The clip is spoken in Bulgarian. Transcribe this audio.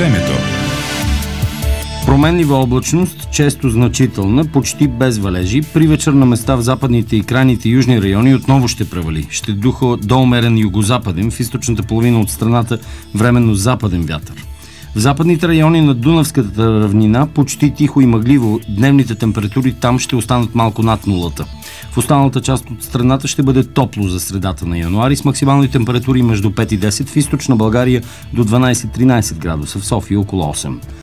Времето. Променлива облачност, често значителна, почти без валежи. При вечер на места в западните и крайните южни райони отново ще превали. Ще духа до умерен югозападен, в източната половина от страната временно западен вятър. В западните райони на Дунавската равнина почти тихо и мъгливо, дневните температури там ще останат малко над нулата. В останалата част от страната ще бъде топло за средата на януари с максимални температури между 5 и 10, в източна България до 12-13 градуса, в София около 8.